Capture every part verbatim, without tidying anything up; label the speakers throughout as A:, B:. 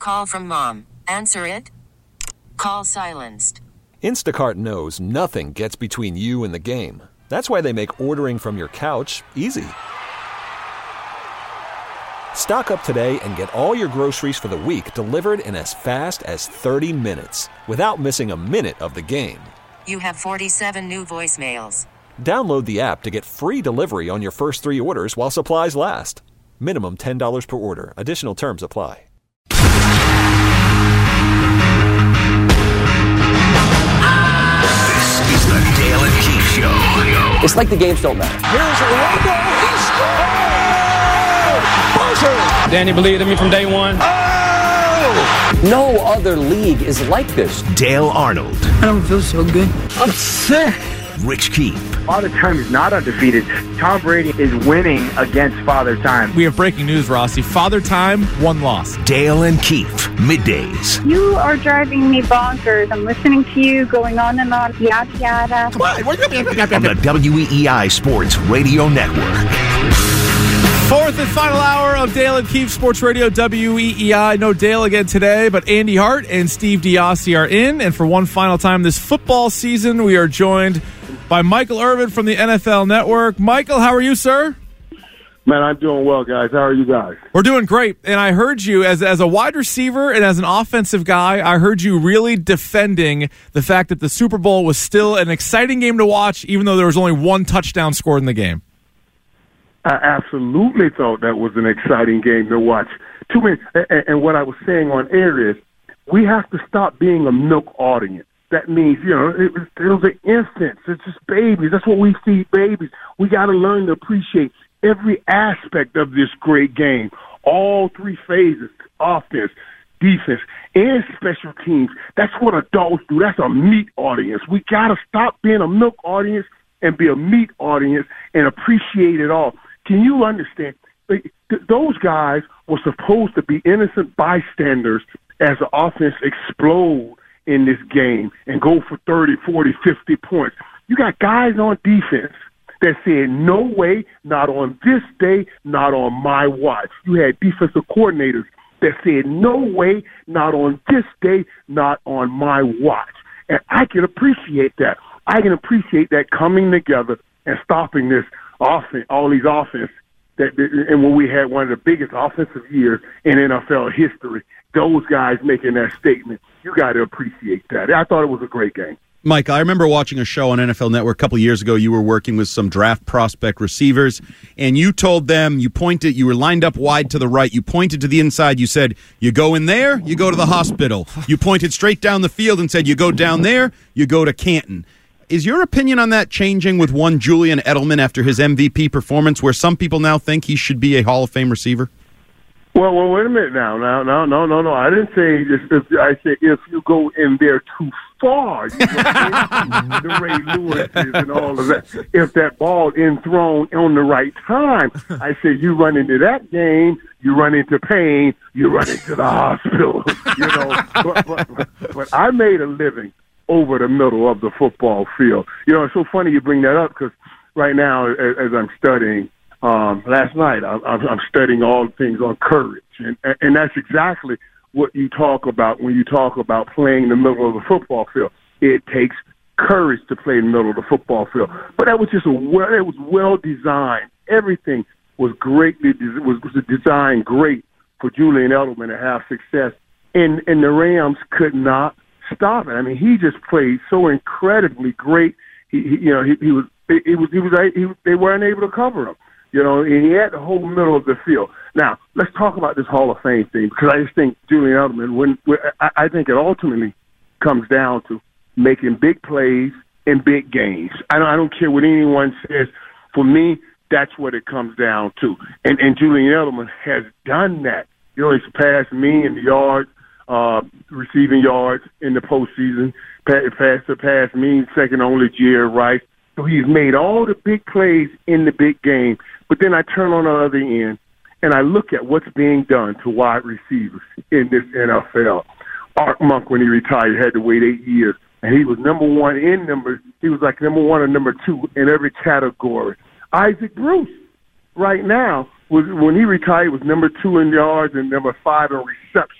A: call from mom. Answer it. Call silenced.
B: Instacart knows nothing gets between you and the game. That's why they make ordering from your couch easy. Stock up today and get all your groceries for the week delivered in as fast as thirty minutes without missing a minute of the game.
A: You have forty-seven new voicemails.
B: Download the app to get free delivery on your first three orders while supplies last. Minimum ten dollars per order. Additional terms apply.
C: This is the Dale and Keith Show.
D: It's like the games don't matter.
E: Here's Orlando. He scored! Buzzer!
F: Danny believed in me from day one.
E: Oh!
D: No other league is like this.
C: Dale Arnold.
G: I don't feel so good. I'm sick.
C: Rich Keith.
H: Father Time is not undefeated. Tom Brady is winning against Father Time.
I: We have breaking news, Rossi. Father Time, one loss.
C: Dale and Keith, middays.
J: You are driving me bonkers. I'm listening to you going on and on, yada yada.
C: Come on. On the W E E I Sports Radio Network.
I: Fourth and final hour of Dale and Keith Sports Radio W E E I. No Dale again today, but Andy Hart and Steve Diassi are in. And for one final time this football season, we are joined by Michael Irvin from the N F L Network. Michael, how are you, sir?
K: Man, I'm doing well, guys. How are you guys?
I: We're doing great. And I heard you, as, as a wide receiver and as an offensive guy, I heard you really defending the fact that the Super Bowl was still an exciting game to watch, even though there was only one touchdown scored in the game.
K: I absolutely thought that was an exciting game to watch. Too many, and, and what I was saying on air is we have to stop being a milk audience. That means, you know, it was, those are infants. It's just babies. That's what we feed babies. We got to learn to appreciate every aspect of this great game. All three phases, offense, defense, and special teams. That's what adults do. That's a meat audience. We got to stop being a milk audience and be a meat audience and appreciate it all. Can you understand? Those guys were supposed to be innocent bystanders as the offense explode in this game and go for thirty, forty, fifty points. You got guys on defense that said, no way, not on this day, not on my watch. You had defensive coordinators that said, no way, not on this day, not on my watch. And I can appreciate that. I can appreciate that coming together and stopping this offense, all these offense, that, and when we had one of the biggest offensive years in N F L history, those guys making that statement, you got to appreciate that. I thought it was a great game.
L: Mike, I remember watching a show on N F L Network a couple of years ago. You were working with some draft prospect receivers, and you told them, you pointed, you were lined up wide to the right, you pointed to the inside, you said, you go in there, you go to the hospital. You pointed straight down the field and said, you go down there, you go to Canton. Is your opinion on that changing with one Julian Edelman after his M V P performance, where some people now think he should be a Hall of Fame receiver?
K: Well, well, wait a minute now. Now, no, no, no, no. I didn't say this. If, I said if you go in there too far, you know, the Ray Lewis's and all of that. If that ball in thrown on the right time, I said you run into that game, you run into pain, you run into the hospital. You know, but, but, but, but I made a living over the middle of the football field. You know, it's so funny you bring that up because right now, as, as I'm studying. Um, last night, I, I'm studying all things on courage, and, and that's exactly what you talk about when you talk about playing in the middle of the football field. It takes courage to play in the middle of the football field. But that was just a well, it was well designed. Everything was greatly was, was designed great for Julian Edelman to have success, and and the Rams could not stop it. I mean, he just played so incredibly great. He, he you know, he, he was it was he was he, they weren't able to cover him. You know, and he had the whole middle of the field. Now, let's talk about this Hall of Fame thing, because I just think Julian Edelman, when, when I, I think it ultimately comes down to making big plays in big games. I don't, I don't care what anyone says. For me, that's what it comes down to. And, and Julian Edelman has done that. You know, he's surpassed me in the yards, uh, receiving yards in the postseason, passed, surpassed me, second only to Jerry Rice. So he's made all the big plays in the big game. But then I turn on the other end, and I look at what's being done to wide receivers in this N F L. Art Monk, when he retired, had to wait eight years, and he was number one in numbers. He was like number one or number two in every category. Isaac Bruce, right now, was when he retired, was number two in yards and number five in receptions.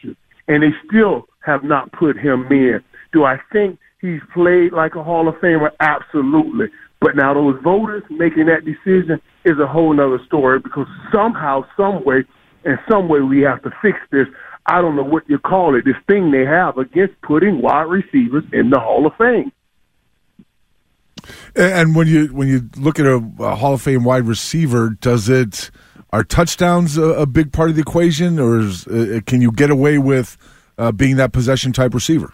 K: and they still have not put him in. Do I think he's played like a Hall of Famer? Absolutely. But now those voters making that decision is a whole nother story, because somehow, some way, in some way we have to fix this. I don't know what you call it, this thing they have against putting wide receivers in the Hall of Fame.
F: And when you when you look at a, a Hall of Fame wide receiver, does it are touchdowns a, a big part of the equation, or is, uh, can you get away with uh, being that possession type receiver?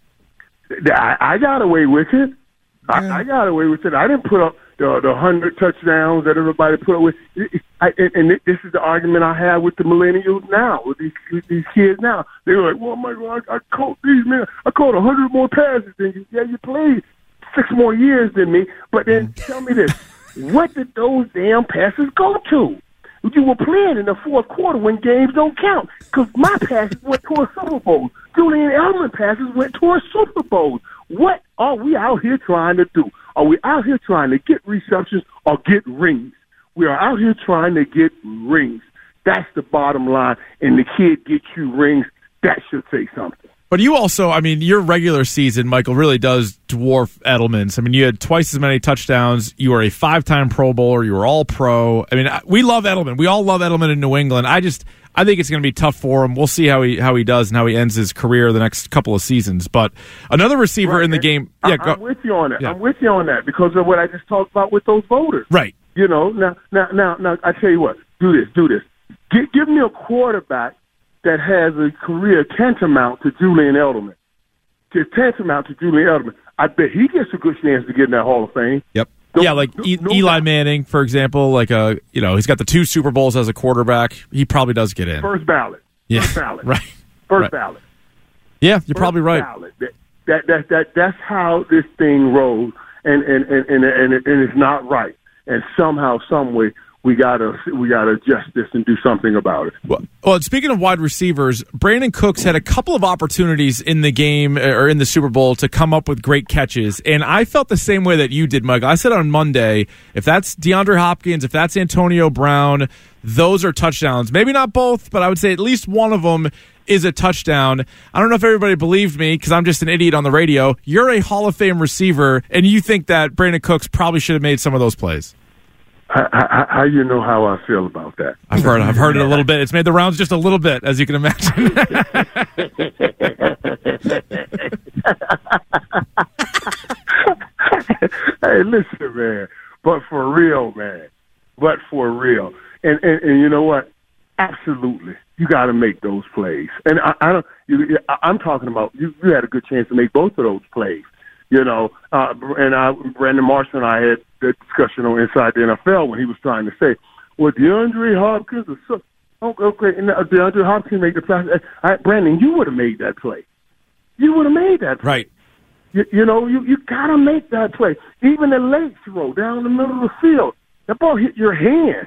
K: I, I got away with it.
F: Yeah.
K: I, I got away with it. I didn't put up the the hundred touchdowns that everybody put up with. I, and, and this is the argument I have with the millennials now, with these with these kids now. They're like, "Well, my God, I, I caught these men. I caught a hundred more passes than you. Yeah, you played six more years than me." But then tell me this: what did those damn passes go to? You were playing in the fourth quarter when games don't count, because my passes went towards Super Bowls. Julian Edelman passes went towards Super Bowls. What are we out here trying to do? Are we out here trying to get receptions or get rings? We are out here trying to get rings. That's the bottom line. And the kid gets you rings. That should say something.
I: But you also, I mean, your regular season, Michael, really does dwarf Edelman's. I mean, you had twice as many touchdowns. You were a five-time Pro Bowler. You were all pro. I mean, we love Edelman. We all love Edelman in New England. I just, I think it's going to be tough for him. We'll see how he how he does and how he ends his career the next couple of seasons. But another receiver
K: right.
I: in the
K: and
I: game.
K: I,
I: Yeah, go.
K: I'm with you on that.
I: Yeah.
K: I'm with you on that because of what I just talked about with those voters.
I: Right.
K: You know, now, now, now, now, I tell you what. Do this. Do this. Give, give me a quarterback that has a career tantamount to Julian Edelman. It's tantamount to Julian Edelman. I bet he gets a good chance to get in that Hall of Fame.
L: Yep.
K: Don't,
I: yeah, like e-
K: no
I: Eli
K: doubt.
I: Manning, for example. Like a, you know, he's got the two Super Bowls as a quarterback. He probably does get in.
K: First ballot.
I: Yeah.
K: First ballot.
I: Right.
K: First
I: right.
K: ballot.
I: Yeah, you're
K: First
I: probably right.
K: ballot. That, that that that that's how this thing rolls, and and and and, and, it, and it's not right. And somehow, some way, we gotta we gotta adjust this and do something about it.
I: Well, well, and speaking of wide receivers, Brandon Cooks had a couple of opportunities in the game or in the Super Bowl to come up with great catches, and I felt the same way that you did, Michael. I said on Monday, if that's DeAndre Hopkins, if that's Antonio Brown, those are touchdowns. Maybe not both, but I would say at least one of them is a touchdown. I don't know if everybody believed me because I'm just an idiot on the radio. You're a Hall of Fame receiver, and you think that Brandon Cooks probably should have made some of those plays.
K: How, how, how you know how I feel about that?
I: I've heard, I've heard it a little bit. It's made the rounds just a little bit, as you can imagine.
K: Hey, listen, man. But for real, man. But for real. And and, and you know what? Absolutely, you got to make those plays. And I, I don't. You, I'm talking about you. You had a good chance to make both of those plays. You know, uh, and I, Brandon Marshall and I had that discussion on Inside the N F L when he was trying to say, well, DeAndre Hopkins is so, okay, and DeAndre Hopkins made the play. I, Brandon, you would have made that play. You would have made that play.
I: Right.
K: You, you know, you, you got to make that play. Even the late throw down the middle of the field, that ball hit your hands.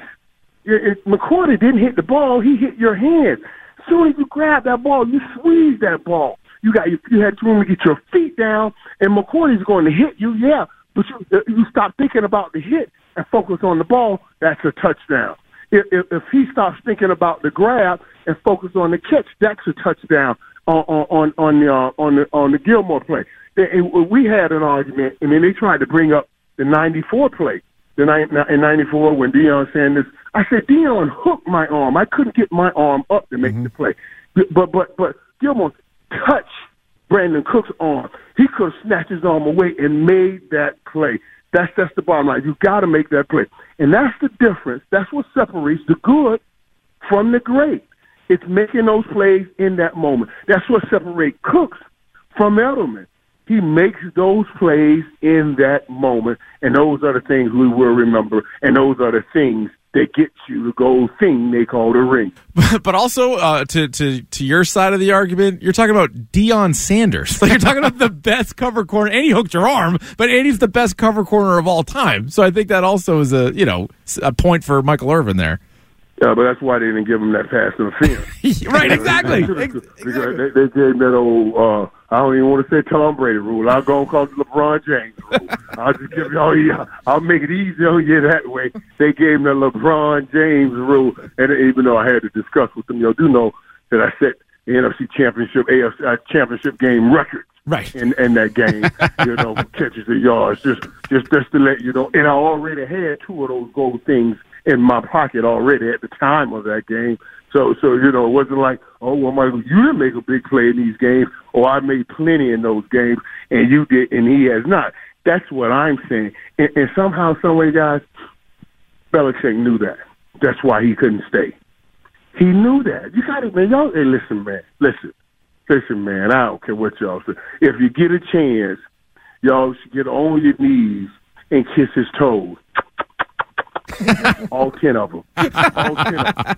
K: It, McCourty didn't hit the ball. He hit your hands. As soon as you grab that ball, you squeeze that ball. You got you, you had room to get your feet down, and McCourty's going to hit you, yeah, but you you stop thinking about the hit and focus on the ball, that's a touchdown. If, if, if he stops thinking about the grab and focus on the catch, that's a touchdown on on on the uh, on the on the Gilmore play. And we had an argument. I mean, they tried to bring up the ninety-four play, the in ninety-four when Deion Sanders. I said Deion hooked my arm. I couldn't get my arm up to make mm-hmm. the play, but but but Gilmore touch Brandon Cook's arm. He could have snatched his arm away and made that play. That's that's the bottom line. You got to make that play, and that's the difference. That's what separates the good from the great. It's making those plays in that moment. That's what separates Cooks from Edelman. He makes those plays in that moment, and those are the things we will remember, and those are the things that get you the gold thing they call the ring.
I: But also, uh, to, to to your side of the argument, you're talking about Deion Sanders. Like you're talking about the best cover corner, and he hooked your arm, but Andy's the best cover corner of all time. So I think that also is a you know a point for Michael Irvin there.
K: Yeah, but that's why they didn't give him that pass interference.
I: Right, exactly.
K: Because they, they gave that old, uh, I don't even want to say Tom Brady rule. I'll go and call it LeBron James rule. I'll just give you, oh, I'll make it easy on you that way. They gave him the LeBron James rule. And even though I had to discuss with them, you know, do know that I said N F C Championship, A F C uh, Championship game records.
I: Right.
K: In, in that game, you know, catches and yards, just, just, just to let you know. And I already had two of those gold things in my pocket already at the time of that game. So, so you know, it wasn't like, oh, well, Michael, you didn't make a big play in these games, or I made plenty in those games, and you did, and he has not. That's what I'm saying. And, and somehow, some way, guys, Belichick knew that. That's why he couldn't stay. He knew that. You got to, man. Y'all, hey, listen, man. Listen. Listen, man, I don't care what y'all say. If you get a chance, y'all should get on your knees and kiss his toes. All ten of them. All ten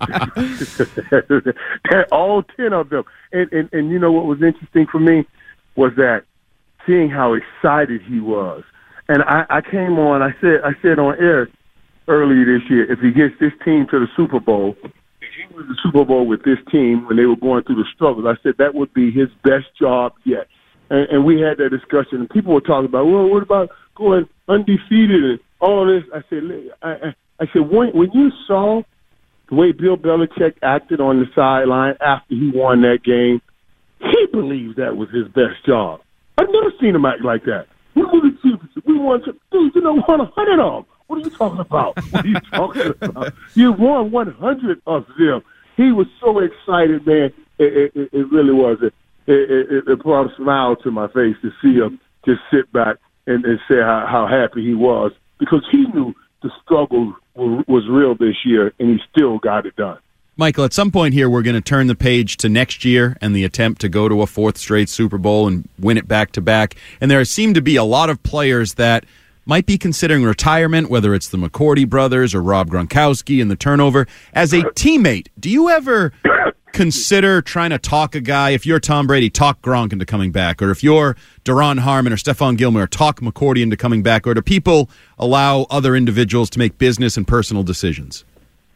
K: of them. All ten of them. And, and, and you know what was interesting for me was that seeing how excited he was. And I, I came on, I said, I said on air earlier this year, if he gets this team to the Super Bowl, he was the Super Bowl with this team when they were going through the struggles. I said that would be his best job yet. And, and we had that discussion, and people were talking about, well, what about going undefeated and all this? I said, I, I, I said, when, when you saw the way Bill Belichick acted on the sideline after he won that game, he believed that was his best job. I've never seen him act like that. We won the championship. We won, dude, you know, won a hundred of them. What are you talking about? What are you talking about? You won one hundred of them. He was so excited, man. It, it, it really was. It, it, it, it brought a smile to my face to see him just sit back and, and say how, how happy he was, because he knew the struggle was, was real this year, and he still got it done.
L: Michael, at some point here, we're going to turn the page to next year and the attempt to go to a fourth straight Super Bowl and win it back to back. And there seem to be a lot of players that might be considering retirement, whether it's the McCourty brothers or Rob Gronkowski and the turnover. As a teammate, do you ever consider trying to talk a guy, if you're Tom Brady, talk Gronk into coming back, or if you're Duron Harmon or Stephon Gilmore, talk McCourty into coming back, or do people allow other individuals to make business and personal decisions?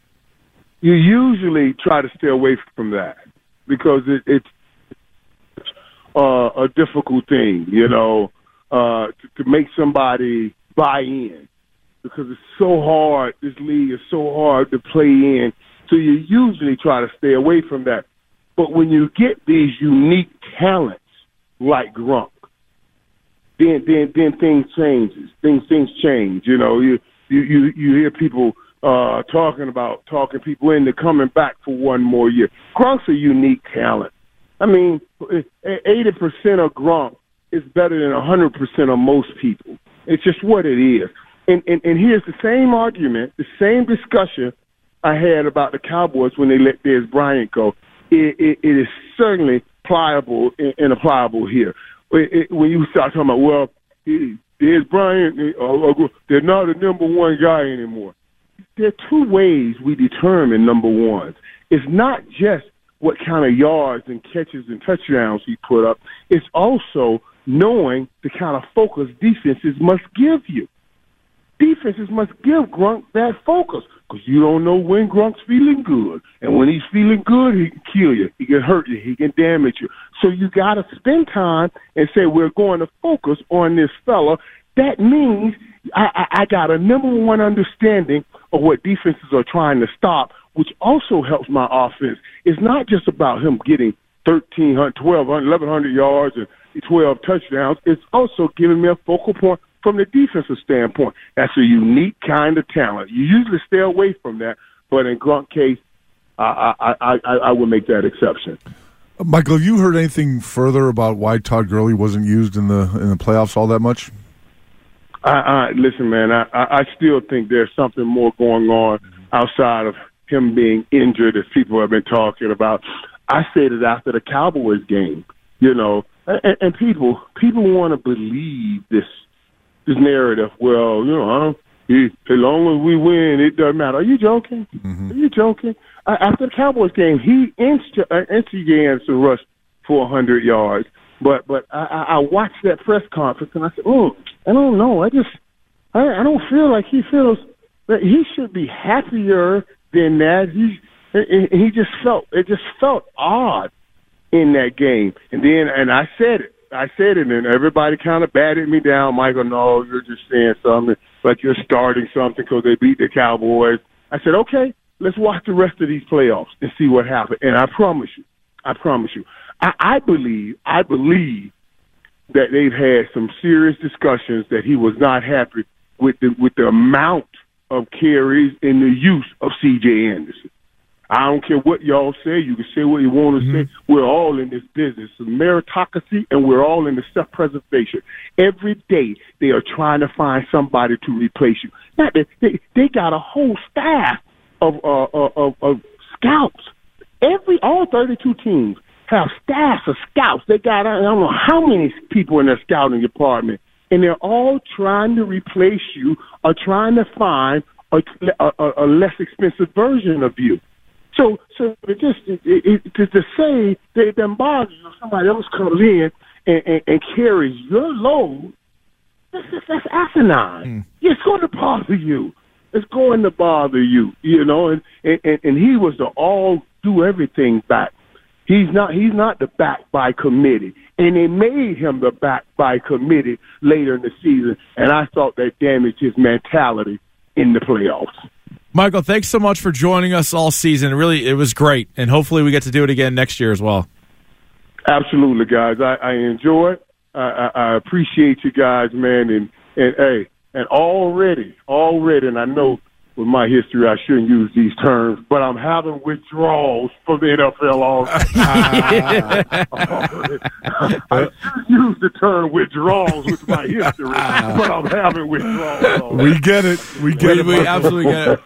K: You usually try to stay away from that because it, it's uh, a difficult thing, you know, uh, to, to make somebody buy in, because it's so hard. This league is so hard to play in. So you usually try to stay away from that. But when you get these unique talents like Gronk, then then then things changes. Things things change. You know, you you you, you hear people uh, talking about talking people into coming back for one more year. Gronk's a unique talent. I mean, eighty percent of Gronk is better than one hundred percent of most people. It's just what it is. And, and, and here's the same argument, the same discussion I had about the Cowboys when they let Dez Bryant go. It, it, it is certainly pliable and, and applicable here. It, it, when you start talking about, well, Dez Bryant, uh, they're not a number one guy anymore. There are two ways we determine number ones. It's not just what kind of yards and catches and touchdowns he put up. It's also knowing the kind of focus defenses must give you. Defenses must give Gronk that focus, because you don't know when Gronk's feeling good. And when he's feeling good, he can kill you. He can hurt you. He can damage you. So you got to spend time and say, we're going to focus on this fella. That means I, I, I got a number one understanding of what defenses are trying to stop, which also helps my offense. It's not just about him getting thirteen hundred, twelve hundred, eleven hundred yards and twelve touchdowns. It's also giving me a focal point from the defensive standpoint. That's a unique kind of talent. You usually stay away from that, but in Gronk's case, I, I, I, I would make that exception.
F: Michael, have you heard anything further about why Todd Gurley wasn't used in the in the playoffs all that much?
K: I, I, listen, man, I, I still think there's something more going on outside of him being injured, as people have been talking about. I said it after the Cowboys game, you know, and, and people people want to believe this this narrative. Well, you know, I don't, he, as long as we win, it doesn't matter. Are you joking? Mm-hmm. Are you joking? Uh, after the Cowboys game, he inst- uh, instigated to rush for one hundred yards. But but I, I watched that press conference, and I said, oh, I don't know. I just I, I don't feel like he feels that he should be happier than that. He he just felt it just felt odd in that game. And then and I said it. I said it, and everybody kind of batted me down. Michael, no, you're just saying something like you're starting something because they beat the Cowboys. I said, okay, let's watch the rest of these playoffs and see what happens. And I promise you, I promise you. I, I believe, I believe that they've had some serious discussions that he was not happy with the with the amount of carries and the use of C J Anderson. I don't care what y'all say. You can say what you want to mm-hmm. say. We're all in this business of meritocracy, and we're all in the self-preservation. Every day they are trying to find somebody to replace you. Now, they, they, they got a whole staff of, uh, of, of scouts. Every all thirty-two teams have staffs of scouts. They got I don't know how many people in their scouting department, and they're all trying to replace you or trying to find a, a, a less expensive version of you. So, so it just it, it, to, to say that it doesn't bother you if somebody else comes in and, and, and carries your load, that's, that's asinine. Mm. It's going to bother you. It's going to bother you, you know. And, and, and he was the all do everything back. He's not. He's not the back by committee, and they made him the back by committee later in the season. And I thought that damaged his mentality in the playoffs.
I: Michael, thanks so much for joining us all season. Really, it was great, and hopefully we get to do it again next year as well.
K: Absolutely, guys. I, I enjoy it. I, I, I appreciate you guys, man. And, and hey, and already, already, and I know with my history I shouldn't use these terms, but I'm having withdrawals from the N F L already. I should use the term withdrawals with my history, but I'm having withdrawals already.
F: We get it. We get
I: we,
F: it.
I: We absolutely get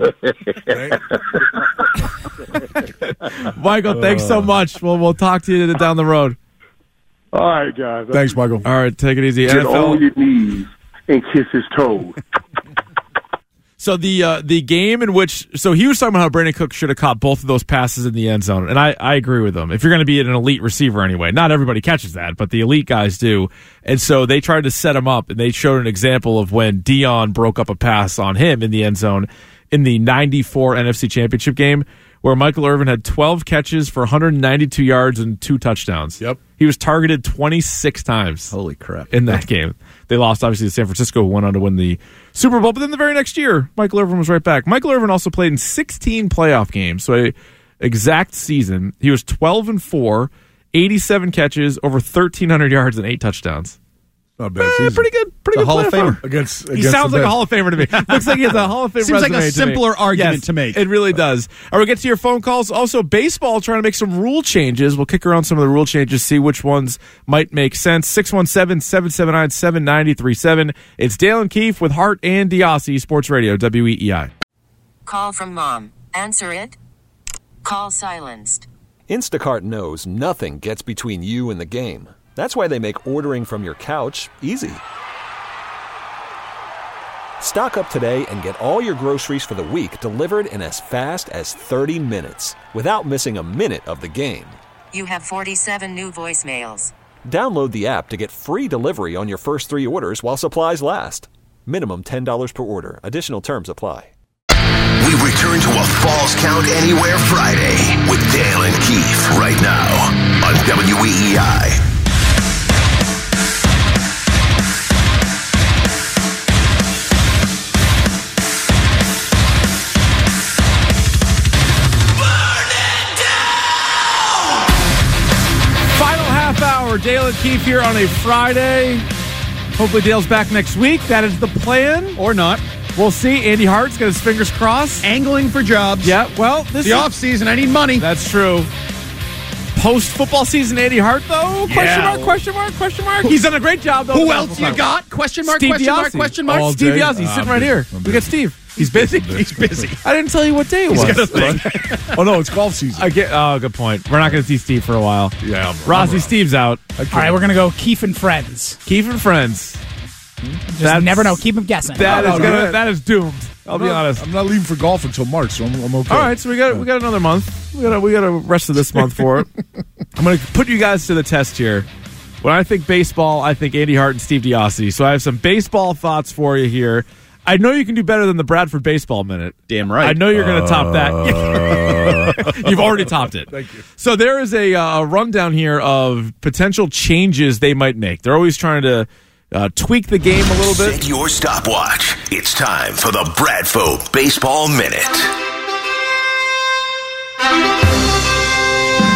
I: it. Michael, thanks so much. We'll, we'll talk to you down the road.
K: All right, guys.
F: Thanks, Michael.
I: All right, take it easy.
K: Get
I: N F L.
K: on your knees and kiss his toes.
I: So the uh, the game in which so he was talking about how Brandon Cook should have caught both of those passes in the end zone, and I, I agree with him. If you're going to be an elite receiver anyway, not everybody catches that, but the elite guys do. And so they tried to set him up, and they showed an example of when Dion broke up a pass on him in the end zone in the ninety-four N F C Championship game, where Michael Irvin had twelve catches for one hundred ninety-two yards and two touchdowns.
F: Yep.
I: He was targeted twenty-six times.
L: Holy crap.
I: In that game. They lost, obviously, to San Francisco, who went on to win the Super Bowl. But then the very next year, Michael Irvin was right back. Michael Irvin also played in sixteen playoff games. So a exact season. He was twelve and four, eighty-seven catches, over thirteen hundred yards, and eight touchdowns.
F: Not bad.
I: Eh, pretty good. Pretty good.
L: Hall of Famer.
F: Against, against
I: he sounds like a Hall of Famer to me. Looks like he has a Hall of Fame
L: Seems
I: resume
L: like a simpler
I: to
L: argument
I: yes,
L: to make.
I: It really does. All right, we'll get to your phone calls. Also, baseball trying to make some rule changes. We'll kick around some of the rule changes, see which ones might make sense. six one seven, seven seven nine, seven nine zero three seven. It's Dale and Keefe with Hart and Diassi, Sports Radio, W E E I.
A: Call from mom. Answer it. Call silenced.
B: Instacart knows nothing gets between you and the game. That's why they make ordering from your couch easy. Stock up today and get all your groceries for the week delivered in as fast as thirty minutes without missing a minute of the game.
A: You have forty-seven new voicemails.
B: Download the app to get free delivery on your first three orders while supplies last. Minimum ten dollars per order. Additional terms apply.
C: We return to a Falls Count Anywhere Friday with Dale and Keefe right now on W E E I.
I: Dale and Keefe here on a Friday. Hopefully Dale's back next week. That is the plan.
L: Or not.
I: We'll see. Andy Hart's got his fingers crossed.
L: Angling for jobs.
I: Yeah, well, this
L: the
I: is...
L: off season. I need money.
I: That's true. Post-football season, Andy Hart, though?
L: Yeah.
I: Question mark, question mark, question mark. He's done a great job, though.
L: Who else you got? Question mark,
I: Steve
L: question
I: Diassi.
L: mark, question mark.
F: All
I: Steve
F: day.
I: Diassi. He's
F: Uh,
I: sitting
F: I'm
I: right
F: busy.
I: here.
F: I'm
I: We got
F: busy.
I: Steve. He's busy.
L: He's busy.
I: I didn't tell you what day it was.
L: He's got a thing.
F: Oh, no, it's golf season.
I: I get, oh, good point. We're not going to see Steve for a while.
F: Yeah, I'm-
I: Rossi,
F: I'm-
I: Steve's out.
M: All right, we're going to go Keefe and Friends.
I: Keefe and Friends.
M: Just
I: That's-
M: never know. Keep them guessing.
I: That
F: Oh,
I: is
F: no,
I: gonna,
F: no.
I: that is doomed. I'll
F: I'm
I: be
F: not,
I: honest.
F: I'm not leaving for golf until March, so I'm, I'm okay.
I: All right, so we got we got another month. We got a, we got a rest of this month for it. I'm going to put you guys to the test here. When I think baseball, I think Andy Hart and Steve Diassi. So I have some baseball thoughts for you here. I know you can do better than the Bradford Baseball Minute.
L: Damn right.
I: I know you're going to top
F: Uh,
I: that. You've already topped it.
F: Thank you.
I: So there is a, uh, a rundown here of potential changes they might make. They're always trying to uh, tweak the game a little bit.
C: Set your stopwatch. It's time for the Bradford Baseball Minute.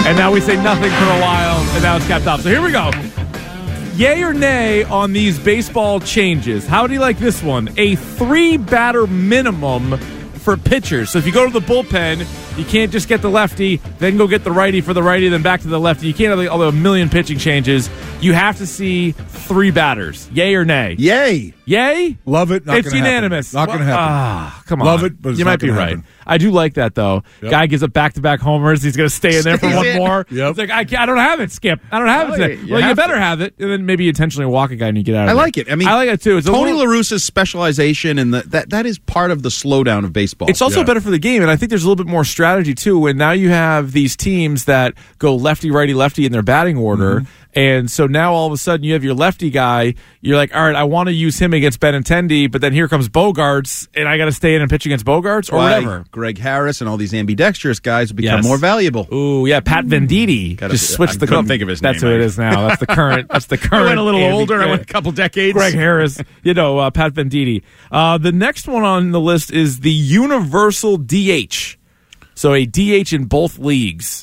I: And now we say nothing for a while, and now it's capped off. So here we go. Yay or nay on these baseball changes? How do you like this one? A three-batter minimum for pitchers. So if you go to the bullpen, you can't just get the lefty, then go get the righty for the righty, then back to the lefty. You can't have like, all the million pitching changes. You have to see three batters. Yay or nay?
L: Yay.
I: Yay?
F: Love it. Not
I: it's
F: gonna
I: unanimous.
F: Happen. Not going to
I: Well,
F: happen.
I: Ah, come on.
F: Love it, but it's
I: you
F: not
I: might be
F: gonna
I: right.
F: happen.
I: I do like that, though.
F: Yep.
I: Guy gives up back-to-back homers. He's going to stay in there for
L: Stays
I: one
L: in.
I: more.
F: Yep.
I: It's like, I, can't- I don't have it, Skip. I don't have
L: Oh,
I: it today.
L: you- you
I: well, you
L: have
I: better
L: to.
I: have it, and then maybe you intentionally walk a guy and you get out of
L: I
I: it.
L: like it. I mean,
I: I like it, too. It's a
L: Tony
I: little-
L: La Russa's specialization, and the, that that is part of the slowdown of baseball.
I: It's also
F: Yeah.
I: better for the game, and I think there's a little bit more strategy too. When now you have these teams that go lefty, righty, lefty in their batting order, and so now all of a sudden you have your lefty guy. You're like, all right, I want to use him against Benintendi, but then here comes Bogarts, and I got to stay in and pitch against Bogarts or
L: Why
I: whatever.
L: Greg Harris and all these ambidextrous guys have become
I: Yes.
L: more valuable.
I: Ooh, yeah, Pat Venditti.
L: Gotta-
I: Just switch
L: I
I: the.
L: couldn't think of his
I: That's
L: name.
I: who it is now. That's the current. That's the current.
L: I went a little
I: Andy-
L: older. I
I: yeah.
L: went a couple decades.
I: Greg Harris, you know, uh, Pat Venditti. Uh, the next one on the list is the universal D H. So a D H in both leagues.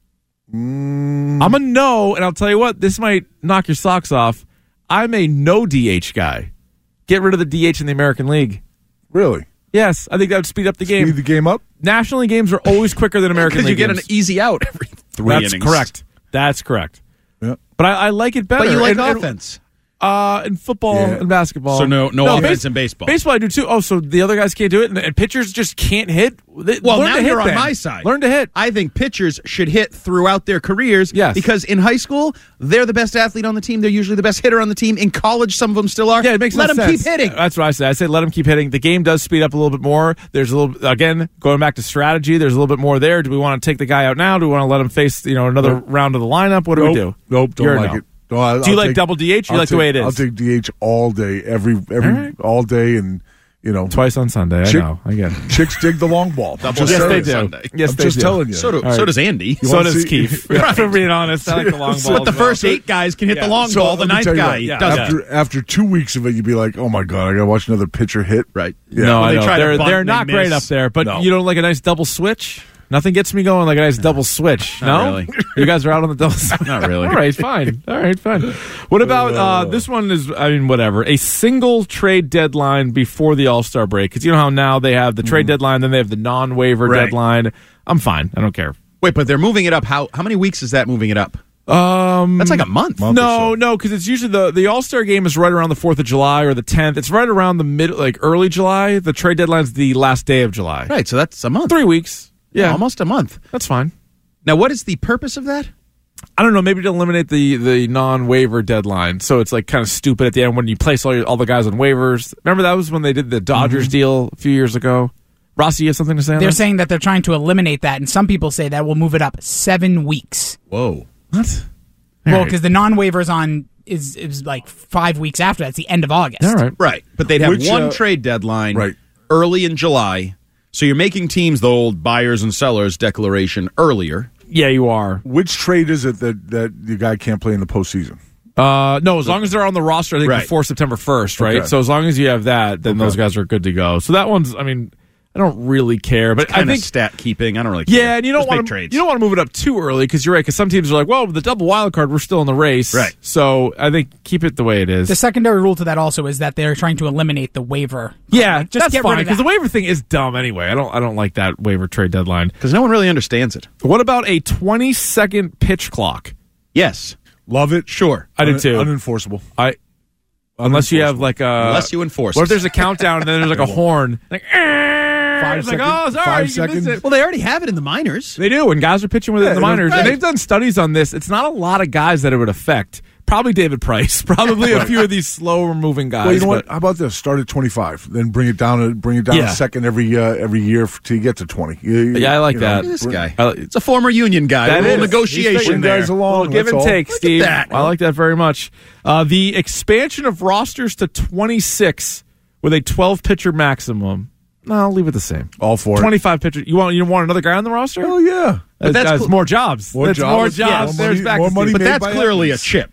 F: Mm.
I: I'm a no, and I'll tell you what, this might knock your socks off. I'm a no D H guy. Get rid of the D H in the American League.
F: Really?
I: Yes, I think that would speed up the game.
F: Speed the game up?
I: National League games are always quicker than American
L: Because you
I: League
L: get
I: games.
L: an easy out every three
I: That's
L: innings.
I: correct. That's correct.
F: Yeah.
I: But I, I like it better.
L: But you like
I: And- and-
L: offense.
I: Uh, in football
F: Yeah.
I: and basketball.
L: So no- no offense
I: base-
L: in baseball.
I: Baseball I do too. Oh, so the other guys can't do it, and, and pitchers just can't hit. They-
L: Well,
I: learn
L: now
I: to hit
L: you're on
I: then.
L: my side.
I: Learn to hit.
L: I think pitchers should hit throughout their careers.
I: Yes.
L: Because in high school, they're the best athlete on the team. They're usually the best hitter on the team. In college, some of them still are.
I: Yeah, it makes
L: Let
I: no
L: them
I: sense.
L: keep hitting.
I: That's what I say. I say let them keep hitting. The game does speed up a little bit more. There's a little again going back to strategy. There's a little bit more there. Do we want to take the guy out now? Do we want to let him face you know another
F: Nope.
I: round of the lineup? What do
F: Nope.
I: we do?
F: Nope, don't
I: You're a
F: like
I: no.
F: it. No, I-
I: Do you
F: I'll
I: like
F: take-
I: double D H? You
F: I'll
I: like the
F: take-
I: way it is?
F: I'll take D H all day, every every
I: All right.
F: all day, and you know
I: Twice on Sunday. I
F: Chick-
I: know. I get it.
F: chicks dig the long ball.
L: Double
F: Just
I: Yes,
L: Saturday,
I: they do.
L: Sunday.
I: Yes,
F: I'm
I: they
F: just
I: do.
F: telling you.
L: So, do,
I: All right.
L: so does Andy.
I: So
F: wanna
I: does
F: see-
I: Keith.
F: Yeah.
I: For being honest, I like the long
F: So-
I: balls.
L: But the
I: as well.
L: first eight guys can hit
I: Yeah.
L: the long
F: So,
L: ball.
F: let
L: The
F: me
L: ninth
F: tell you
L: guy
F: what,
I: Yeah.
L: doesn't.
F: after after two weeks of it, you'd be like, "Oh my god, I gotta watch another pitcher hit."
L: Right.
F: Yeah.
I: No,
L: When
I: I
L: they
I: know.
L: try to
I: They're,
L: bunt
I: they're
L: and they
I: not great
L: miss.
I: up there, but
F: No.
I: you don't like a nice double switch? Nothing gets me going like a nice double switch.
L: Not
I: no?
L: really.
I: You guys are out on the double switch.
L: Not really.
I: All right, fine. All right, fine. What about uh, this one is, I mean, whatever. A single trade deadline before the All-Star break. Because you know how now they have the trade deadline, then they have the non-waiver
L: Right.
I: deadline. I'm fine. I don't care.
L: Wait, but they're moving it up. How how many weeks is that moving it up?
I: Um,
L: That's like a month.
F: Month or
I: no,
F: so.
I: no, because it's usually the the All Star game is right around the Fourth of July or the tenth. It's right around the mid, like early July. The trade deadline's the last day of July.
L: Right, so that's a month.
I: Three weeks. Yeah,
L: Almost a month.
I: that's fine.
L: Now, what is the purpose of that?
I: I don't know. Maybe to eliminate the the non waiver deadline, so it's like kind of stupid at the end when you place all your, all the guys on waivers. Remember that was when they did the Dodgers deal a few years ago. Rossi, you have something to say on
M: They're
I: that?
M: saying that they're trying to eliminate that, and some people say that will move it up seven weeks.
L: Whoa.
I: What?
M: Well,
I: right.
M: because the non-waivers on is is like five weeks after. That's the end of August.
I: All right.
L: Right, but they'd have
F: Which,
L: one
F: uh,
L: trade deadline
F: right.
L: early in July. So you're making teams the old buyers and sellers declaration earlier.
I: Yeah, you are.
F: Which trade is it that that the guy can't play in the postseason?
I: Uh, no, as long as they're on the roster, I think
L: Right.
I: before September first, right?
F: Okay.
I: So as long as you have that, then
F: Okay.
I: those guys are good to go. So that one's, I mean, I don't really care, but I
L: Kind of
I: think
L: stat keeping. I don't really care.
I: yeah, and you don't
L: Just make
I: want to
L: trades.
I: you don't want to move it up too early because you're right. Because some teams are like, well, with the double wild card, we're still in the race,
L: Right.
I: So I think keep it the way it is.
M: The secondary rule to that also is that they're trying to eliminate the waiver.
I: yeah,
M: Like, just
I: that's
M: get
I: fine
M: rid of
I: because
M: that.
I: the waiver thing is dumb anyway. I don't I don't like that waiver trade deadline.
L: Because no one really understands it.
I: What about a twenty second pitch clock?
L: Yes.
F: Love it.
L: Sure.
I: I do
F: Un-
I: too.
F: Unenforceable.
I: I unless you have like a
L: Unless you enforce
I: What if
L: it.
I: there's a countdown and then there's like a horn like.
F: Five
I: It's like,
F: second-
I: oh, sorry,
F: five
I: you can miss
F: seconds.
I: it.
L: Well, they already have it in the minors.
I: They do, and guys are pitching with it in the
F: Yeah,
I: minors.
L: right.
I: And they've done studies on this. It's not a lot of guys that it would affect. Probably David Price. Probably a few of these slower moving guys.
F: Well, you know what?
I: but-
F: How about this? Start at twenty-five, then bring it down. To, bring it down
I: Yeah.
F: a second every uh, every year f- till you get to twenty. You- you-
I: Yeah, I like
F: you know,
I: that.
L: This
F: bring-
L: guy.
I: I-
L: It's a former union guy.
I: That
L: a little
I: is.
L: negotiation
F: Bring
L: there.
F: guys along.
I: Well, give
F: that's
I: and
F: all.
I: take,
L: Look at
I: Steve.
L: that.
I: I like that very much. Uh, the expansion of rosters to twenty-six with a twelve pitcher maximum. No, I'll leave it the same.
F: All for it.
I: twenty-five pitchers. You want you want another guy on the roster?
F: Oh yeah.
I: That's,
L: that's
I: that's
L: cool.
I: more jobs.
F: More
I: that's
F: jobs.
I: more
F: Yeah,
I: jobs.
F: more
I: There's
F: money-
I: back
F: more
I: to
F: money
I: Steve.
L: But
F: made
L: that's
F: by
L: clearly a
F: athletes.
L: chip.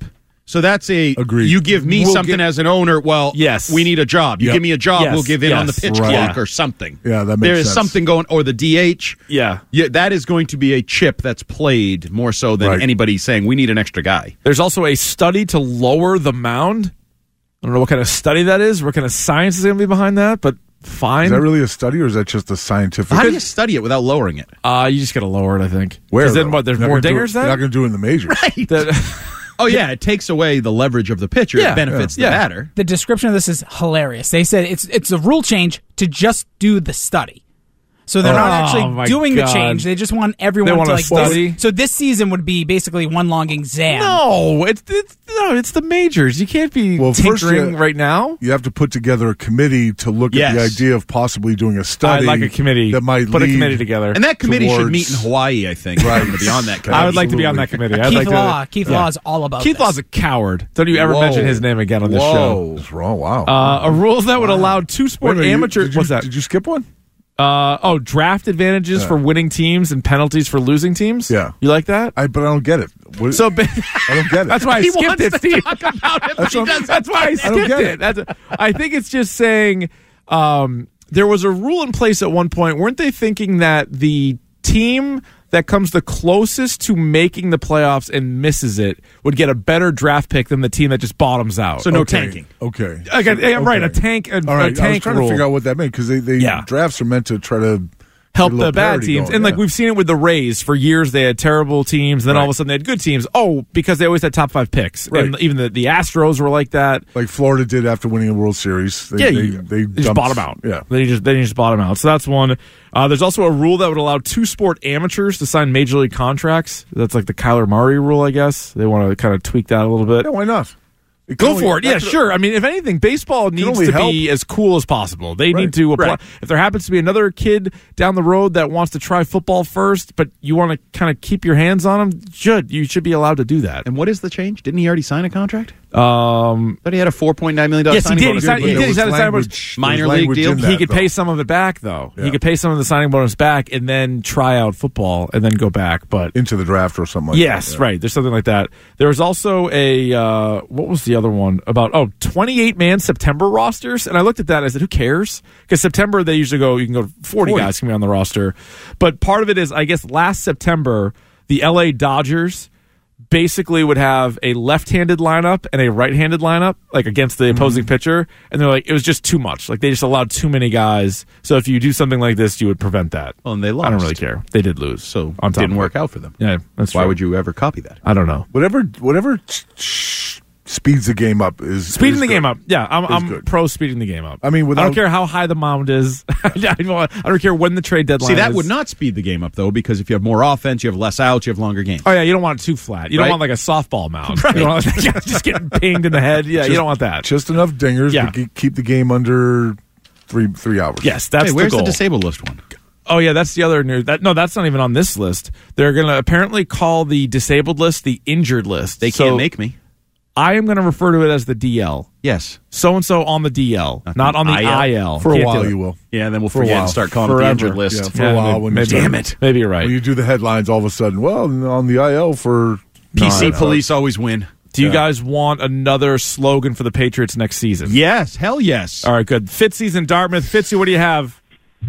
L: So that's a
F: Agreed.
L: You give me
F: We'll
L: something
F: get-
L: as an owner. Well,
I: Yes.
L: we need a job. You
F: Yep.
L: give me a job,
I: Yes.
L: we'll give in on the
I: Yes.
L: pitch
F: Right.
L: clock
I: Yeah.
L: or something.
F: Yeah, that makes
L: There is
F: sense.
L: something going, or the D H.
I: Yeah.
L: Yeah, that is going to be a chip that's played more so than
F: Right.
L: anybody saying we need an extra guy.
I: There's also a study to lower the mound. I don't know what kind of study that is, what kind of science is going to be behind that, but fine.
F: Is that really a study, or is that just a scientific?
L: How do you study it without lowering it?
I: Uh, you just got to lower it, I think.
F: Where?
I: 'Cause then
F: though?
I: what? There's
F: You're not
I: more
F: gonna do it-
I: dingers
F: You're not
I: then.
F: going to do it in the majors.
I: That-
L: Oh yeah, it takes away the leverage of the pitcher.
I: Yeah.
L: It benefits
I: Yeah.
L: the
I: Yeah.
L: batter.
M: The description of this is hilarious. They said it's it's a rule change to just do the study. So they're
I: Oh,
M: not
I: my
M: actually doing
I: God.
M: the change. They just want everyone
I: They want
M: to
I: a
M: like
I: study?
M: This, so this season would be basically one long exam.
I: no, it's, it's no, it's the majors. You can't be
F: Well, first
I: tinkering
F: you-
I: right now.
F: You have to put together a committee to look
L: Yes.
F: at the idea of possibly doing a study.
I: I'd like a committee.
F: that might
I: Put a
F: lead
I: committee together.
L: And that committee should
F: towards-
L: meet in Hawaii, I think.
F: Right.
L: To be on that committee.
I: I would like to be on that
F: Absolutely.
I: committee. I'd
M: Keith
I: like
M: Law.
I: to,
M: Keith
I: yeah.
M: Law is all about
I: Keith
M: this.
I: Law's a coward. Don't you ever
F: Whoa.
I: mention his name again on this show.
F: Whoa, wrong. Wow.
I: Uh, a rule that would allow two
F: Wait a
I: sport
F: minute, you-
I: amateurs.
F: did you-
I: What's that?
F: Did you skip one?
I: Uh, oh, draft advantages
F: Yeah.
I: for winning teams and penalties for losing teams.
F: Yeah.
I: You like that?
F: I but I don't get it. What,
I: So ba-
F: I don't get it.
I: that's why I
L: He
I: skipped
L: wants
I: it,
L: to
I: Steve.
L: talk about it, but
F: That's
L: he
F: what-
L: doesn't.
I: That's why I
F: I don't
I: skipped
F: get
I: it.
F: it.
I: That's, I think it's just saying um, there was a rule in place at one point. Weren't they thinking that the team that comes the closest to making the playoffs and misses it would get a better draft pick than the team that just bottoms out?
L: So no
F: Okay.
L: tanking.
F: Okay.
I: Okay, yeah, right, a
F: Okay.
I: tank, a,
F: All right.
I: a
F: I was
I: tank
F: trying
I: rule.
F: to figure out what that meant because they, they
I: Yeah.
F: drafts are meant to try to
I: help
F: get a
I: the
F: little
I: bad
F: parity
I: teams.
F: going,
I: And like
F: yeah.
I: we've seen it with the Rays for years, they had terrible teams. Then all of a
F: Right.
I: sudden they had good teams. Oh, because they always had top five picks. And
F: Right.
I: even the, the Astros were like that.
F: like Florida did after winning a World Series. They,
I: Yeah,
F: they,
I: you-
F: they,
I: They just
F: dumped-
I: bottom out.
F: Yeah.
I: They just they just bottom out. So that's one. Uh, there's also a rule that would allow two sport amateurs to sign major league contracts. That's like the Kyler Murray rule, I guess. They want to kind of tweak that a little bit.
F: Yeah, why not? It
I: Go
F: can only-
I: for it. Yeah,
F: that could-
I: sure. I mean, if anything, baseball needs
F: only
I: to
F: help.
I: be as cool as possible. They
F: Right.
I: need to apply.
L: Right.
I: If there happens to be another kid down the road that wants to try football first, but you want to kind of keep your hands on him, should you should be allowed to do that.
L: And what is the change? Didn't he already sign a contract?
I: Um,
L: But he had a four point nine million dollars
I: yes, he
L: signing
I: did. He
L: bonus.
I: signed,
F: but
I: he
F: there
I: did. He
F: was
I: signed a signing
F: language-
I: bonus.
F: there was
L: Minor league
F: language
L: deal?
F: in
I: He
F: that,
I: could
F: though.
I: pay some of it back, though.
F: Yeah.
I: He could pay some of the signing bonus back and then try out football and then go back. But
F: into the draft or something like
I: yes,
F: that. Yeah.
I: right. There's something like that. There was also a uh, what was the other one about? Oh, twenty-eight man September rosters, and I looked at that. And I said, who cares? Because September they usually go. You can go forty,
F: forty
I: guys can be on the roster, but part of it is I guess last September the L A Dodgers basically would have a left-handed lineup and a right-handed lineup, like against the opposing pitcher, and they're like, it was just too much. Like they just allowed too many guys. So if you do something like this, you would prevent that.
L: Well, and they lost.
I: I don't really care. They did lose,
L: So
I: on
L: it
I: top
L: didn't
I: of
L: work
I: it.
L: out for them.
I: Yeah, that's
L: Why
I: true.
L: would you ever copy that?
I: I don't know.
F: Whatever, whatever ch- ch- speeds the game up is
I: Speeding
F: is
I: the
F: good.
I: game up. Yeah, I'm,
F: Is
I: I'm
F: good.
I: pro speeding the game up.
F: I mean,
I: I
F: without-
I: don't care how high the mound is. I, don't, I don't care when the trade deadline
L: See, that
I: is.
L: would not speed the game up, though, because if you have more offense, you have less outs, you have longer games.
I: Oh, yeah, you don't want it too flat. You
L: Right.
I: don't want like a softball mound.
L: Right.
I: You don't want just getting pinged in the head. Yeah, you
F: Just-
I: don't want that.
F: Just enough dingers
I: Yeah.
F: to ke- keep the game under three three hours.
I: Yes, that's
L: Hey,
I: the
L: where's
I: goal.
L: the disabled list one?
I: Oh yeah, that's the other news. That no, that's not even on this list. They're going to apparently call the disabled list the injured list.
L: They
I: So
L: can't make me.
I: I am going to refer to it as the D L.
L: Yes.
I: So and so on the D L,
L: Not
I: not
L: the
I: on the
L: I L.
I: I L.
F: For a
I: Can't
F: while
I: do it.
F: you will.
L: Yeah, and then we'll
F: For a
L: forget
F: while.
L: and start calling
I: Forever.
L: it the injured list.
F: Yeah, for
I: Yeah,
F: a while.
I: maybe-
F: when
I: maybe-
F: you
L: Damn it.
I: Maybe you're right.
F: When you do the headlines, all of a sudden, well, on the I L for
L: P C
F: No, no.
L: police always win.
I: Do you
F: Yeah.
I: guys want another slogan for the Patriots next season?
L: Yes, hell yes.
I: All right, good. Fitzy's in Dartmouth. Fitzy, what do you have?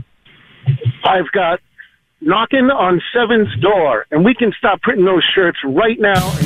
K: I've got knocking on Seven's door, and we can stop printing those shirts right now. And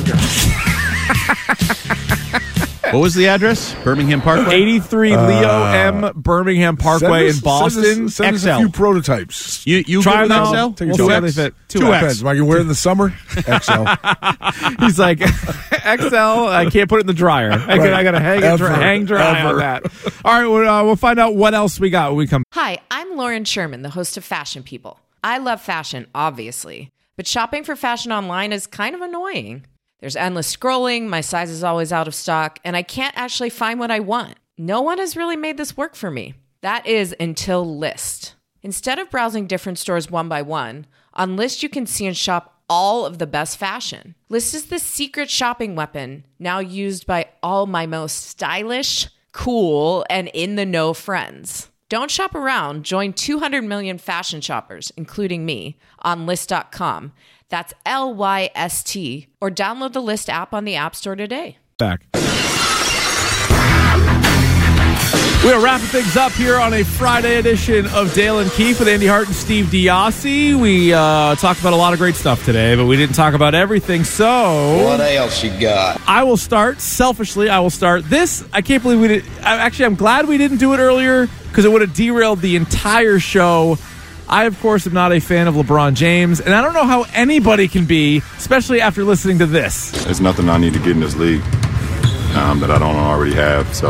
K: just
L: What was the address? Birmingham Parkway?
I: eighty-three Leo M. Birmingham Parkway
F: Send us-
I: in Boston.
F: Send us, send us
L: X L.
F: a few prototypes.
L: You, you
I: Try
L: good with
I: them
L: X L?
I: out.
F: Take
I: We'll
F: two
I: see how
F: X.
I: they fit.
L: Two
I: Two
L: X.
F: Depends. Am I can wear it in the summer? X L.
I: He's like, X L, I can't put it in the dryer. I,
F: Right.
I: got, I got to hang, it
F: Ever.
I: dry, hang dry
F: Ever.
I: on that. All right, we'll, uh, we'll find out what else we got when we come.
N: Hi, I'm Lauren Sherman, the host of Fashion People. I love fashion, obviously, but shopping for fashion online is kind of annoying. There's endless scrolling, my size is always out of stock, and I can't actually find what I want. No one has really made this work for me. That is until Lyst. Instead of browsing different stores one by one, on Lyst you can see and shop all of the best fashion. Lyst is the secret shopping weapon now used by all my most stylish, cool, and in-the-know friends. Don't shop around. Join two hundred million fashion shoppers, including me, on Lyst dot com. That's L Y S T, or download the Lyst app on the App Store today.
I: Back. We are wrapping things up here on a Friday edition of Dale and Keefe with Andy Hart and Steve Diassi. We uh, talked about a lot of great stuff today, but we didn't talk about everything. So,
O: what else you got?
I: I will start selfishly. I will start this. I can't believe we did. I, actually, I'm glad we didn't do it earlier because it would have derailed the entire show. I, of course, am not a fan of LeBron James, and I don't know how anybody can be, especially after listening to this.
P: There's nothing I need to get in this league um, that I don't already have. So.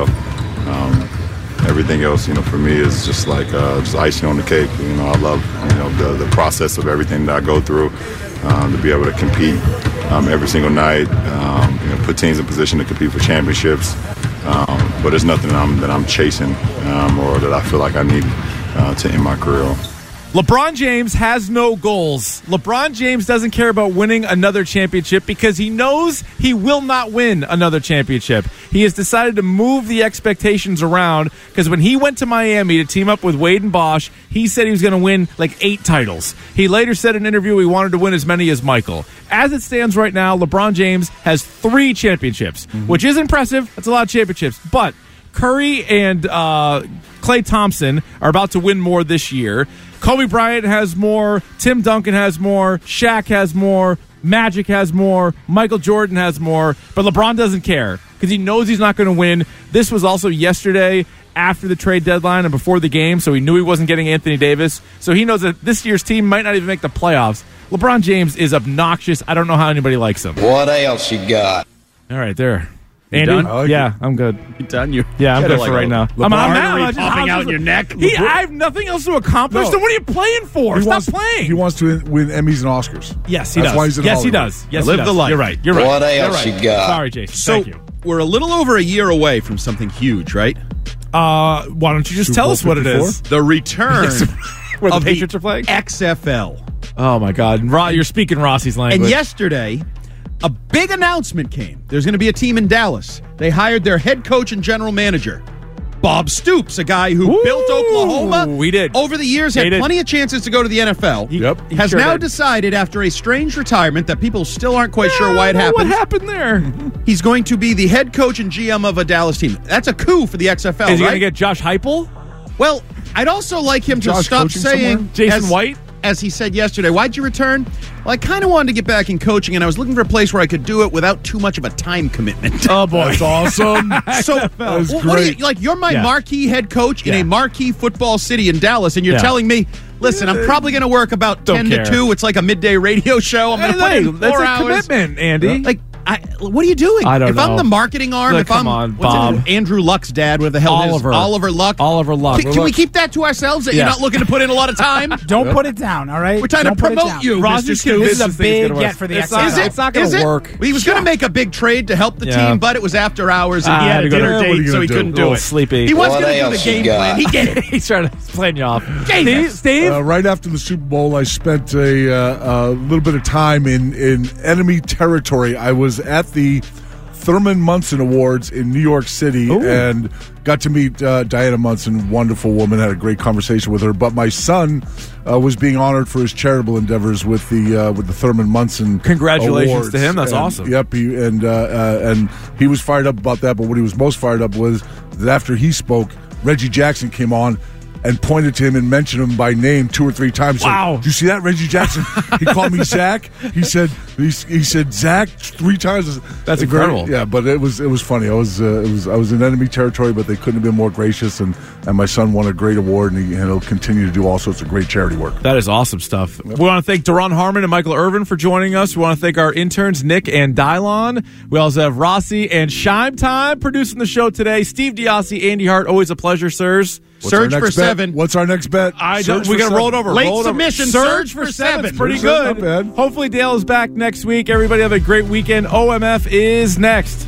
P: Um, Everything else, you know, for me is just like uh, just icing on the cake. You know, I love, you know, the, the process of everything that I go through um, to be able to compete um, every single night. Um, you know, put teams in position to compete for championships. Um, but there's nothing that I'm, that I'm chasing um, or that I feel like I need uh, to end my career.
I: LeBron James has no goals. LeBron James doesn't care about winning another championship because he knows he will not win another championship. He has decided to move the expectations around because when he went to Miami to team up with Wade and Bosch, he said he was going to win like eight titles. He later said in an interview he wanted to win as many as Michael. As it stands right now, LeBron James has three championships, mm-hmm. which is impressive. That's a lot of championships. But Curry and uh, Klay Thompson are about to win more this year. Kobe Bryant has more. Tim Duncan has more. Shaq has more. Magic has more. Michael Jordan has more. But LeBron doesn't care because he knows he's not going to win. This was also yesterday after the trade deadline and before the game, so he knew he wasn't getting Anthony Davis. So he knows that this year's team might not even make the playoffs. LeBron James is obnoxious. I don't know how anybody likes him.
O: What else you got?
I: All right, there.
L: You
I: Andy?
L: done? Like
I: yeah,
L: it.
I: I'm good.
L: You done? You
I: yeah, I'm good
L: like
I: for right now.
L: LeBron
I: I'm, I'm out.
L: popping out in your neck.
I: He, I have nothing else to accomplish.
F: No.
I: So what are you playing for?
F: He
I: Stop
F: wants,
I: playing.
F: He wants to win Emmys and Oscars.
I: Yes, he
F: That's
I: does.
F: Why he's in
I: yes, he
F: Hollywood.
I: does. Yes,
L: Live
I: he does.
L: the life.
I: You're right. You're right.
O: What else
I: right.
O: you got?
I: Sorry, Jason.
L: So
I: Thank you.
L: We're a little over a year away from something huge, right?
I: Uh, why don't you just
F: Super
I: tell
F: Bowl
I: us what it
F: fifty-four?
I: is?
L: The return
I: Where the
L: of
I: Patriots
L: the
I: are playing?
L: X F L.
I: Oh, my God. Ro- you're speaking Rossi's language.
L: And yesterday, a big announcement came. There's going to be a team in Dallas. They hired their head coach and general manager, Bob Stoops, a guy who
I: Ooh,
L: built Oklahoma.
I: we did.
L: Over the years, had
I: Hated.
L: plenty of chances to go to the N F L.
I: He-
F: Yep.
I: he
L: has
I: sure
L: now
I: did.
L: decided, after a strange retirement that people still aren't quite
I: Yeah,
L: sure why
I: I
L: it
I: don't know
L: happened,
I: What happened there?
L: he's going to be the head coach and G M of a Dallas team. That's a coup for the X F L,
I: Is he
L: right?
I: going to get Josh Heupel?
L: Well, I'd also like him to
F: Josh
L: stop
F: coaching
L: saying,
F: somewhere?
I: Jason
L: as,
I: White?
L: as he said yesterday, why'd you return? Well, I kind of wanted to get back in coaching, and I was looking for a place where I could do it without too much of a time commitment.
I: Oh, boy.
F: That's awesome.
L: So,
F: was
L: well, what do you,
F: great.
L: like, you're my
I: Yeah.
L: marquee head coach in
I: Yeah.
L: a marquee football city in Dallas, and you're
I: Yeah.
L: telling me, listen, I'm probably going to work about
I: Don't
L: ten
I: care.
L: to two. It's like a midday radio show. I'm going to put
I: Hey,
L: in
I: that's
L: four
I: a
L: hours.
I: commitment, Andy.
L: Like, I, what are you doing?
I: I don't
L: if
I: know.
L: I'm the marketing arm,
I: Look,
L: if I'm
I: come on,
L: what's
I: Bob.
L: it, Andrew Luck's dad, where the hell
I: Oliver.
L: is Oliver Luck?
I: Oliver Luck.
L: Can, can we keep that to ourselves? That
I: Yeah.
L: you're not looking to put in a lot of time?
M: Don't put it down, all right?
L: We're trying
M: Don't
L: to
M: put it
L: promote
M: down.
L: you,
I: Ross
L: Mister
I: is
L: Stoops.
I: convinced
M: This is a
I: this thing's
M: big
I: gonna
M: get
I: work.
M: for the
I: It's
M: X
I: not-
M: F L.
L: Is it?
I: It's not going
L: Is
I: to
L: it?
I: work.
L: He was going to make a big trade to help the
I: Yeah.
L: team, but it was after hours, and
I: Ah,
L: he
I: I
L: had
I: had
L: a
I: to go to-
L: dinner
F: what are you
L: date, so
F: gonna
L: he
F: do?
L: couldn't
I: A
L: do
I: little
L: it.
I: sleepy.
L: He was
O: What
L: going to do
O: else
L: the
O: you
L: game
O: got?
L: plan. He did.
I: He's trying to playing you off.
L: Steve,
I: Steve?
F: Uh, right after the Super Bowl, I spent a, uh, a little bit of time in, in enemy territory. I was at the Thurman Munson Awards in New York City
I: Ooh.
F: and got to meet uh, Diana Munson, wonderful woman, had a great conversation with her. But my son uh, was being honored for his charitable endeavors with the uh, with the Thurman Munson
I: Congratulations
F: Awards.
I: to him. That's
F: And,
I: awesome.
F: Yep, he, and uh, uh, and he was fired up about that. But what he was most fired up was that after he spoke, Reggie Jackson came on and pointed to him and mentioned him by name two or three times.
I: Wow.
F: Like, did you see that, Reggie Jackson? He called me Zach. He said he, he said Zach three times.
I: That's
F: Very-
I: incredible.
F: yeah, but it was it was funny. I was uh, it was I was in enemy territory, but they couldn't have been more gracious. And, and my son won a great award, and, he, and he'll continue to do all sorts of great charity work.
I: That is awesome stuff. We want to thank Daron Harmon and Michael Irvin for joining us. We want to thank our interns, Nick and Dylon. We also have Rossi and Shime Time producing the show today. Steve Diassi, Andy Hart, always a pleasure, sirs.
F: What's our
L: Surge
F: next
L: for
F: bet?
L: seven.
F: What's our next bet?
I: I
F: Surge
I: don't, we
F: for
I: got to roll it
F: seven.
I: over.
L: Late
I: roll it over.
L: submission,
I: Surge
L: surge
I: for
L: for
I: seven.
L: seven.
I: Pretty
F: Surge,
I: good.
F: not bad.
I: Hopefully Dale is back next week. Everybody have a great weekend. O M F is next.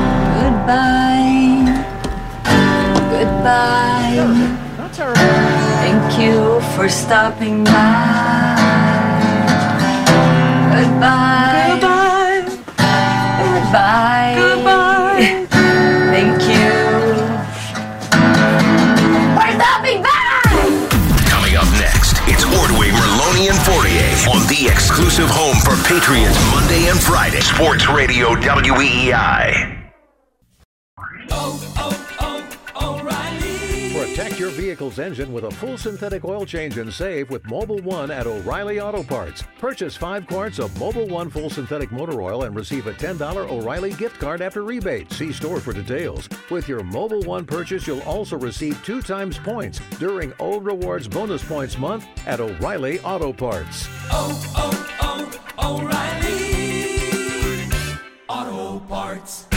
Q: Goodbye. Goodbye. Thank you for stopping by. Goodbye. Goodbye. Goodbye. Goodbye. Thank you for stopping by.
C: Coming up next, it's Ordway, Merloni, and Fortier on the exclusive home for Patriots Monday and Friday. Sports Radio W E E I.
R: Protect your vehicle's engine with a full synthetic oil change and save with Mobil one at O'Reilly Auto Parts. Purchase five quarts of Mobil one full synthetic motor oil and receive a ten dollars O'Reilly gift card after rebate. See store for details. With your Mobil one purchase, you'll also receive two times points during O Rewards Bonus Points Month at O'Reilly Auto Parts.
Q: Oh, oh, oh, O'Reilly Auto Parts.